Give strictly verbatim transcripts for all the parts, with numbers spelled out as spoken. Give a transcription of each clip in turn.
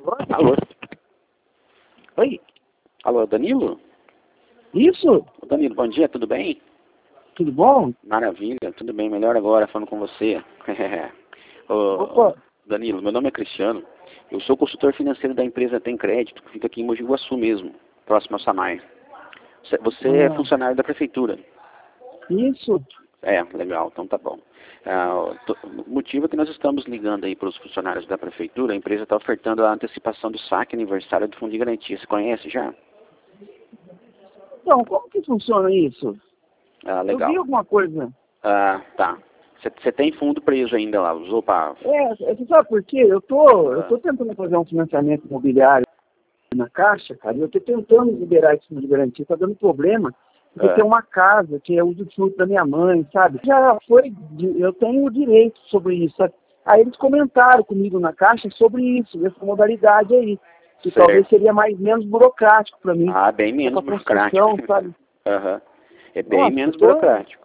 Alô? Oi? Alô, Danilo? Isso? Danilo, bom dia, tudo bem? Tudo bom? Maravilha, tudo bem, melhor agora falando com você. Ô, Opa. Danilo, meu nome é Cristiano, eu sou consultor financeiro da empresa Tem Crédito, que fica aqui em Mogi Guaçu mesmo, próximo ao Samay. Você, você Ah. é funcionário da prefeitura? Isso? É, legal, então tá bom. Ah, o motivo é que nós estamos ligando aí para os funcionários da prefeitura, a empresa está ofertando a antecipação do saque aniversário do Fundo de Garantia. Você conhece já? Então, como que funciona isso? Ah, Eu legal. vi alguma coisa. Ah, tá. Você tem fundo preso ainda lá, usou para... É, você sabe por quê? Eu tô, eu Ah. tô tentando fazer um financiamento imobiliário na Caixa, cara, e eu tô tentando liberar esse fundo de garantia, tá dando problema, porque Ah. tem uma casa que é usufruto da minha mãe, sabe? Já foi, de- eu tenho o direito sobre isso, sabe? Aí eles comentaram comigo na Caixa sobre isso, essa modalidade aí, que Certo. talvez seria mais, menos burocrático para mim. Ah, bem menos Essa construção, burocrático. sabe? Aham. É bem Nossa, menos eu tô- burocrático.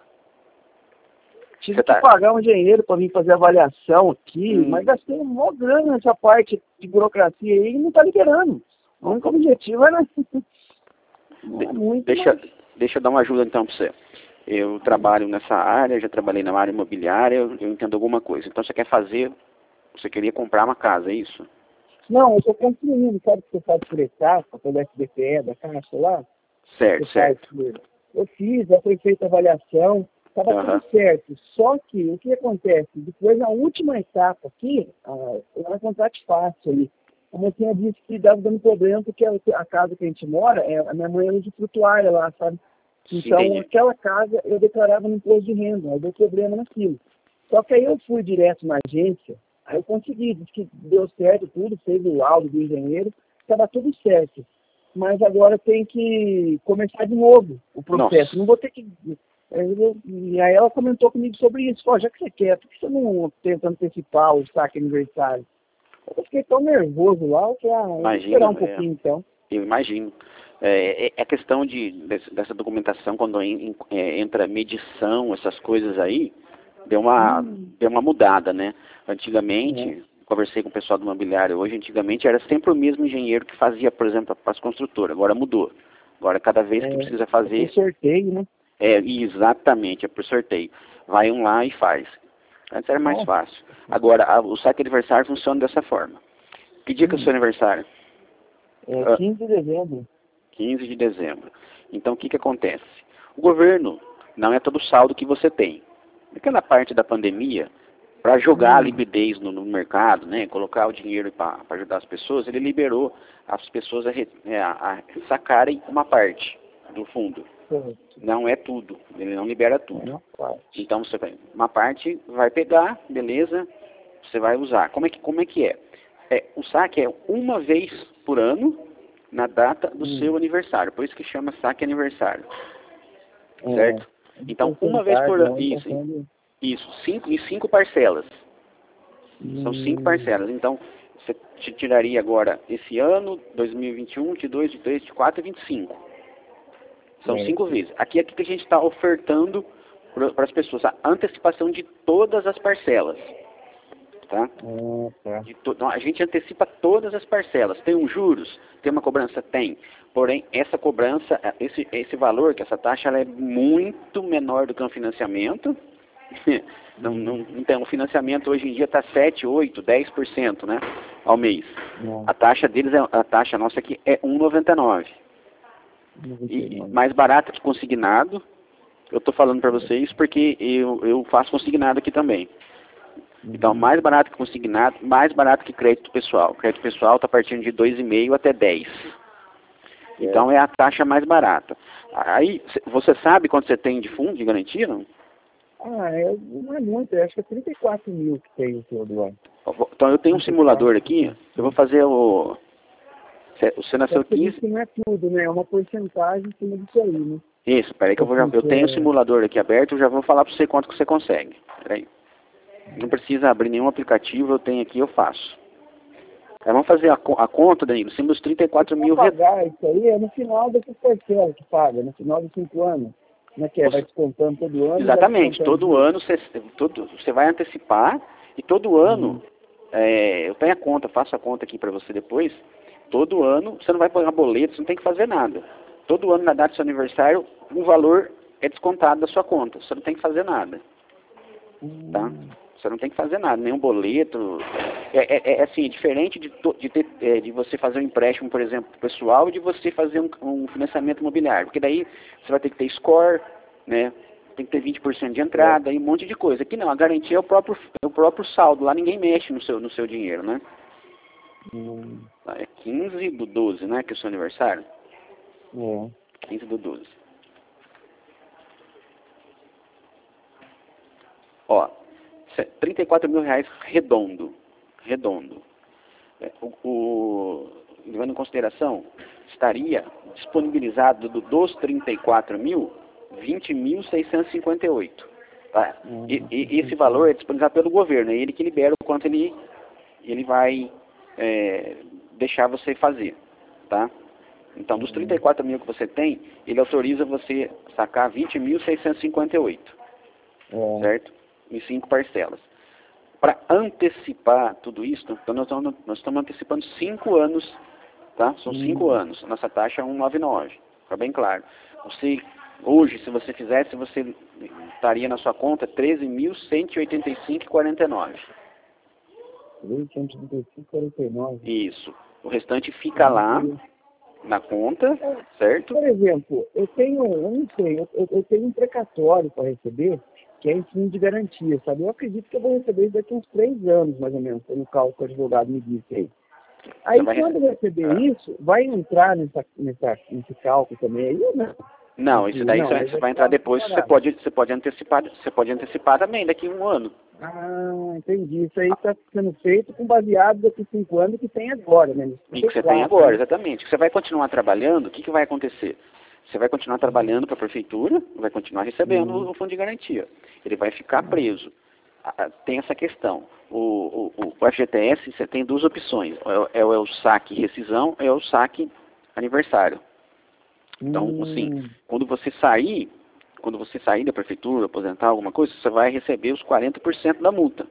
Tive Você que tá... pagar um engenheiro para vir fazer avaliação aqui, Hum. mas gastei um maior grana nessa parte de burocracia aí e não está liberando. O único objetivo era não é muito, Deixa, mas... deixa eu dar uma ajuda então para você. Eu trabalho nessa área, já trabalhei na área imobiliária, eu, eu entendo alguma coisa. Então você quer fazer, você queria comprar uma casa, é isso? Não, eu estou construindo, sabe que você faz por etapa, pelo S B P E da Caixa lá? Certo, Você certo. faz por- Eu fiz, já foi feita a avaliação, estava Aham. tudo certo. Só que o que acontece? Depois, na última etapa aqui, ah, era um contrato fácil ali. A mocinha disse que estava dando problema porque a, a casa que a gente mora, é, a minha mãe é usufrutuária lá, sabe? Então, Entendi. aquela casa eu declarava no imposto de renda, aí deu problema naquilo. Só que aí eu fui direto na agência, aí eu consegui, disse que deu certo tudo, fez o laudo do engenheiro, estava tudo certo. Mas agora tem que começar de novo o processo. Nossa. Não vou ter que... aí eu- E aí ela comentou comigo sobre isso. Ó, já que você quer, por que você não tenta antecipar o saque aniversário? Eu fiquei tão nervoso lá, que ah, eu vou Imagina, esperar um é. pouquinho então. Eu imagino. É, é, é questão de, desse- dessa documentação, quando en- en- é, entra medição, essas coisas aí, deu uma, Hum. deu uma mudada, né? Antigamente, É. conversei com o pessoal do imobiliário hoje, antigamente era sempre o mesmo engenheiro que fazia, por exemplo, para as construtoras, agora mudou. Agora, cada vez que É, precisa é fazer, por sorteio, né? é exatamente, é por sorteio. Vai um lá e faz. Antes era mais Nossa. fácil. Agora, a- o saque aniversário funciona dessa forma. Que dia que é o seu Hum. aniversário? É Ah, quinze de dezembro. quinze de dezembro. Então, o que que acontece? O governo não é todo o saldo que você tem. Naquela parte da pandemia, para jogar a Hum. liquidez no, no mercado, né, colocar o dinheiro para ajudar as pessoas, ele liberou as pessoas a, re- é, a- a sacarem uma parte do fundo. Certo. Não é tudo, ele não libera É tudo. uma parte. Então, você vai, uma parte vai pegar, beleza, você vai usar. Como é que, como é, que é? É, o saque é uma vez por ano, na data do Hum. seu aniversário. Por isso que chama saque aniversário. É, Certo? Então, uma vez por ano. não Isso, passando- isso. Cinco, em cinco parcelas. São cinco Hum. parcelas. Então, você te tiraria agora esse ano, dois mil e vinte e um, vinte e dois, vinte e três, vinte e quatro e vinte e cinco. São É. cinco vezes. Aqui é que a gente está ofertando para as pessoas a antecipação de todas as parcelas. Tá? Ah, tá. De to... Então, a gente antecipa todas as parcelas. Tem um juros? Tem uma cobrança? Tem. Porém, essa cobrança, esse, esse valor, que essa taxa, ela é muito menor do que um financiamento. Não, não, então, o financiamento hoje em dia está sete, oito, dez por cento, né, ao mês. Não, A taxa deles, é, a taxa nossa aqui é um vírgula noventa e nove. não vou E ter nome. mais barato que consignado. Eu estou falando para vocês porque eu, eu faço consignado aqui também. Então, Uhum. mais barato que consignado, mais barato que crédito pessoal. Crédito pessoal está partindo de dois vírgula cinco até dez. Então, é a taxa mais barata. Aí, c- você sabe quanto você tem de fundo de garantia, não? Ah, é, não é muito, eu acho que é trinta e quatro mil que tem o seu do ano. Então, eu tenho um simulador aqui. Eu vou fazer o... Você você nasceu Você disse quinze... que não é tudo, né? É uma porcentagem em cima disso aí, né? Isso, peraí que eu vou já... Eu tenho o simulador aqui aberto, eu já vou falar para você quanto que você consegue. Peraí. Não precisa abrir nenhum aplicativo, eu tenho aqui, eu faço. Aí vamos fazer a, co- a conta, Danilo, em cima dos trinta e quatro mil... Para re- pagar isso aí é no final dessas parcelas que paga, no final dos cinco anos. Né? Que é, vai descontando todo ano. Exatamente, vai descontando todo de- ano você, todo, você vai antecipar e todo ano Hum. é, eu tenho a conta, faço a conta aqui para você depois. Todo ano, você não vai pagar boleto, você não tem que fazer nada. Todo ano, na data do seu aniversário, um valor é descontado da sua conta. Você não tem que fazer nada. Tá? Você não tem que fazer nada, nenhum boleto. É, é, é assim, diferente de, de, ter, é, de você fazer um empréstimo, por exemplo, pessoal, e de você fazer um, um financiamento imobiliário. Porque daí você vai ter que ter score, né? Tem que ter vinte por cento de entrada e um monte de coisa. Aqui não, a garantia é o próprio, é o próprio saldo. Lá ninguém mexe no seu, no seu dinheiro, né? Hum. É quinze do doze, né? Que é o seu aniversário. É. quinze do doze. Ó, trinta e quatro mil reais redondo. Redondo. É, o, o, levando em consideração, estaria disponibilizado do, dos trinta e quatro mil, vinte mil seiscentos e cinquenta e oito. Tá? Uhum. E, e esse valor é disponibilizado pelo governo. É ele que libera o quanto ele, ele vai é, deixar você fazer. Tá? Então, dos trinta e quatro mil que você tem, ele autoriza você sacar vinte mil seiscentos e cinquenta e oito. É. Certo? Em cinco parcelas. Para antecipar tudo isso, então nós estamos, nós estamos antecipando cinco anos, tá? São cinco Hum. anos. Nossa taxa é cento e noventa e nove. Fica bem claro. Você, hoje, se você fizesse, você estaria na sua conta treze mil cento e oitenta e cinco reais e quarenta e nove. treze mil cento e oitenta e cinco reais e quarenta e nove. Isso. O restante fica lá na conta, certo? Por exemplo, eu tenho, eu não sei, eu, eu tenho um precatório para receber, que é em fundo de garantia, sabe? Eu acredito que eu vou receber isso daqui a uns três anos, mais ou menos, pelo cálculo que o advogado me disse aí. Aí, quando eu receber ah. isso, vai entrar nessa, nessa, nesse cálculo também aí ou não? Não, isso daí não, você, você vai entrar depois, você pode, você pode antecipar, você pode antecipar também daqui a um ano. Ah, entendi. Isso aí está sendo feito com baseado daqui cinco anos que tem agora, né? E que você tem agora, exatamente. Você vai continuar trabalhando, o que, que vai acontecer? Você vai continuar trabalhando para a prefeitura, vai continuar recebendo hum. o fundo de garantia. Ele vai ficar preso. Tem essa questão. O, o, o F G T S, você tem duas opções. É, é o saque rescisão, é o saque aniversário. Então, hum. assim, quando você sair, quando você sair da prefeitura, aposentar alguma coisa, você vai receber os quarenta por cento da multa.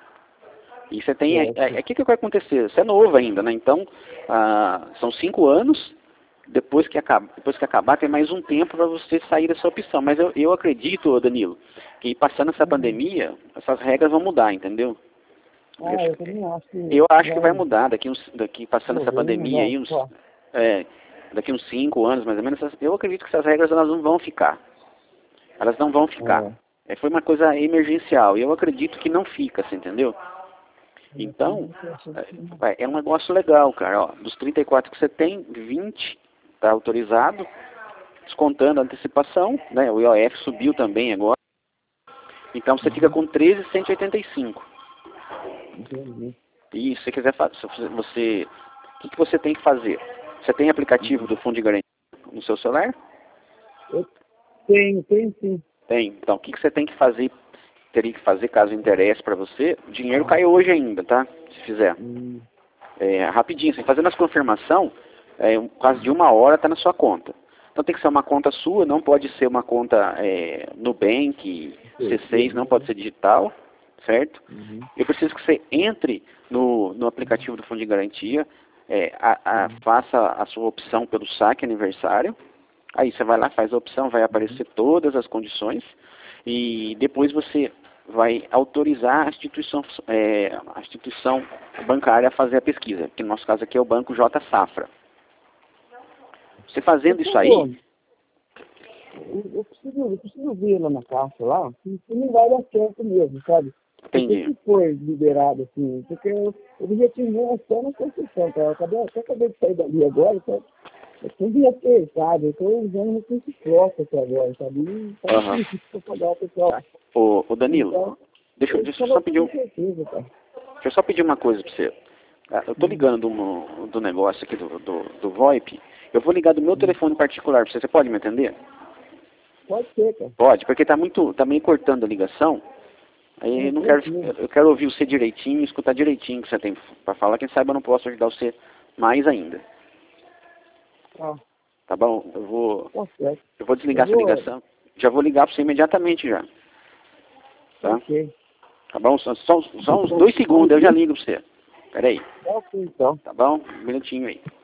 E você tem... O é, é, que, que vai acontecer? Você é novo ainda, né? Então, ah, são cinco anos, depois que, acaba, depois que acabar, tem mais um tempo para você sair dessa opção. Mas eu, eu acredito, Danilo, que passando essa uhum. pandemia, essas regras vão mudar, entendeu? Ah, eu, eu também acho que... Eu acho que vai mudar, daqui, uns, daqui passando essa pandemia aí, uns... É, daqui uns cinco anos, mais ou menos, eu acredito que essas regras elas não vão ficar. Elas não vão ficar. É. É, foi uma coisa emergencial. E eu acredito que não fica, você entendeu? Então, é, é um negócio legal, cara. Ó, dos trinta e quatro que você tem, vinte está autorizado, descontando a antecipação, né? O I O F subiu também agora. Então você fica com treze mil cento e oitenta e cinco. Entendi. E se você quiser fazer, você, o que, que você tem que fazer? Você tem aplicativo do Fundo de Garantia no seu celular? Eu tenho, tenho sim. Tem. Então, o que, que você tem que fazer, teria que fazer caso interesse para você? O dinheiro cai hoje ainda, tá? Se fizer. Hum. É, rapidinho, assim, fazendo as confirmação, é, um, quase de uma hora está na sua conta. Então tem que ser uma conta sua, não pode ser uma conta é, Nubank, C seis, não pode ser digital, certo? Uhum. Eu preciso que você entre no, no aplicativo do Fundo de Garantia, é, a, a, faça a sua opção pelo saque aniversário, aí você vai lá, faz a opção, vai aparecer todas as condições, e depois você vai autorizar a instituição, é, a instituição bancária a fazer a pesquisa, que no nosso caso aqui é o Banco J Safra. Você fazendo isso aí... Eu, eu, preciso, eu preciso ver lá na caixa, lá, se, se não vai dar certo mesmo, sabe? Entendi. Porque se foi liberado, assim, porque o objetivo é só na construção, cara. Eu acabei, até acabei de sair dali agora, sabe? Eu devia ter, sabe? Eu estou usando recurso próprio até agora, sabe? E tá uhum. difícil para pagar o pessoal. Ô, ô Danilo, então, deixa, eu, deixa eu só pedir um... certeza, cara. Deixa eu só pedir uma coisa para você. Eu tô ligando do, do negócio aqui do, do, do VoIP. Eu vou ligar do meu telefone particular para você. Você pode me atender? Pode ser, cara. Pode, porque tá muito, tá meio cortando a ligação. Aí eu não quero, eu quero ouvir você direitinho, escutar direitinho o que você tem para falar. Quem sabe eu não posso ajudar você mais ainda. Ah. Tá bom? Eu vou, tá certo. eu vou desligar eu essa vou... ligação. Já vou ligar para você imediatamente já. Tá? Ok. Tá bom? Só, só, só uns dois segundos, eu já ligo para você. Peraí. Ok, então. Tá bom? Um minutinho aí.